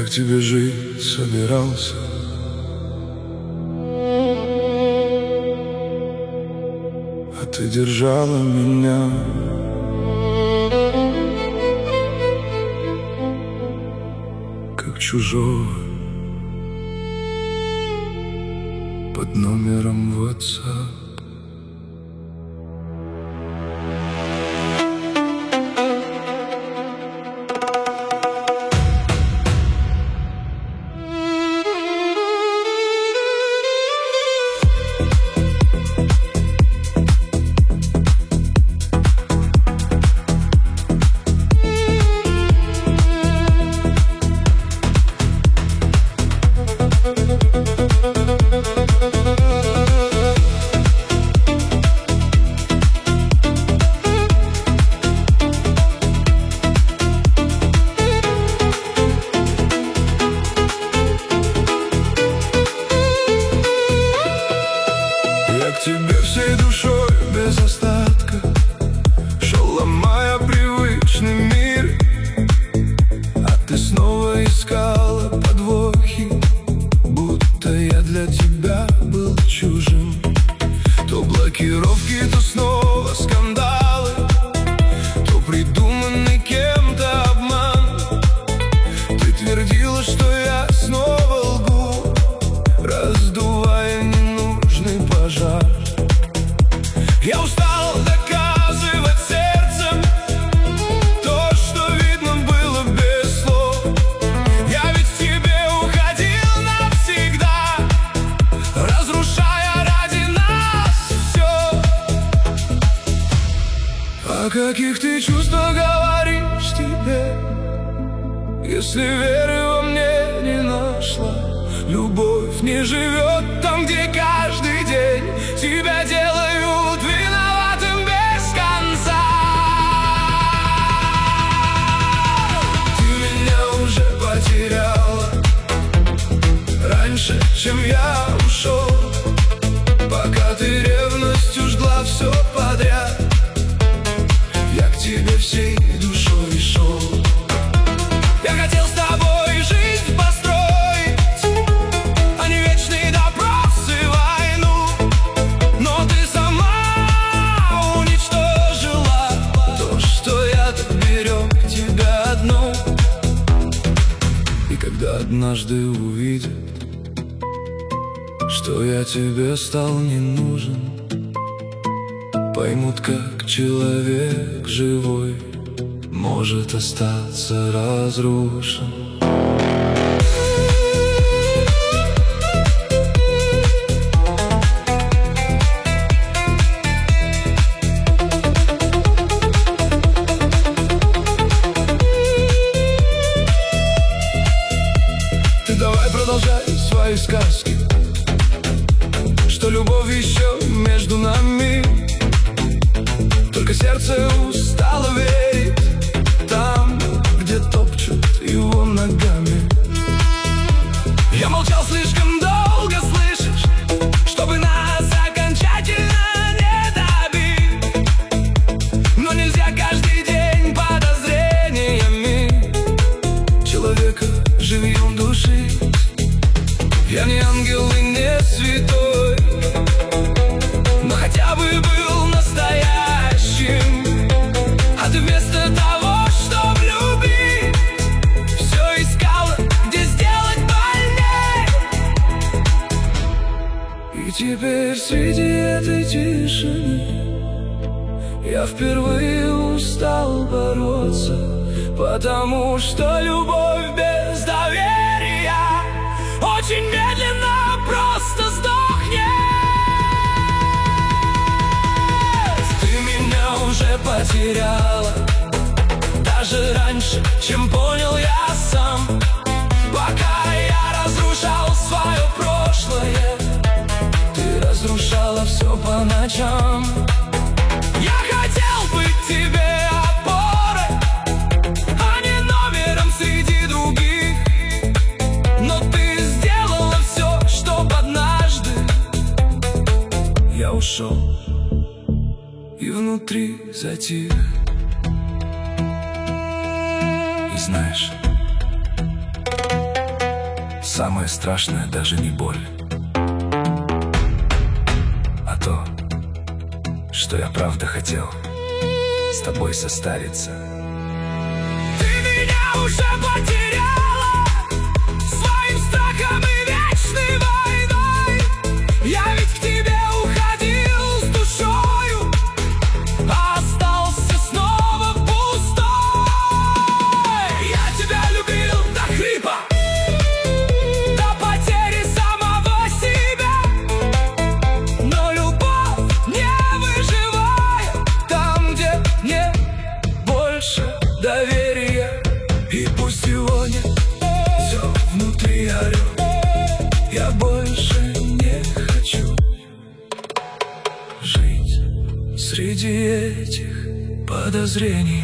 к тебе жить собирался. А ты держала меня. Как чужого под номером WhatsApp. К тебе всей душой без остатка шел, ломая привычный мир. А ты снова искала подвохи, будто я для тебя был чужим. То блокировки, то снова скандалы, то придуманный кем-то обман. Ты твердила, что я снова лгу, раздувая ненужный пожар. Я устал доказывать сердцем то, что видно было без слов. Я ведь к тебе уходил навсегда, разрушая ради нас все. О каких ты чувствах говоришь теперь, если веры во мне не нашла? Любовь не живет там, где каждый день тебя делают виноватым без конца. Ты меня уже потеряла раньше, чем я ушел, пока ты ревностью жгла все подряд. Я к тебе всей душой шел. Я хотел с тобой жизнь построить, а не вечные допросы, войну. Но ты сама уничтожила то, что я так берег тебя одну. И когда однажды увидят, что я тебе стал не нужен, поймут, как человек живой может остаться разрушен. Ты давай продолжай свои сказки, что любовь еще между нами. Только сердце устало верить там, где топчут его ногами. Я молчал слишком долго, слышишь, чтобы нас окончательно не добить. Но нельзя каждый день подозрениями человека живьем душить. Я не ангел и не святой, но хотя бы был настоящим. А ты вместо того, чтобы любить, все искала, где сделать больней. И теперь среди этой тишины я впервые устал бороться, потому что любовь без доверия очень медленно просто сдохнет. Ты меня уже потеряла даже раньше, чем понял я сам. Пока я разрушал свое прошлое, ты разрушала все по ночам. Я хотел быть тебе опорой, а не номером среди других. Но ты сделала все, чтоб однажды я ушел и внутри затих. И знаешь, Самое страшное даже не боль, а то, что я правда хотел с тобой состариться. Ты меня уже потеряла своим страхом и вечной войной. Я ведь к тебе уходил с душою, а остался снова пустой. Я тебя любил до хрипа, до потери самого себя, но любовь не выживает там, где нет больше доверия. И пусть сегодня все внутри орет, я больше не хочу жить среди этих подозрений.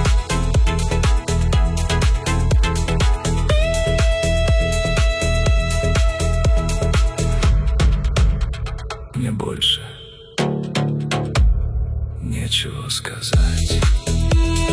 Мне больше нечего сказать.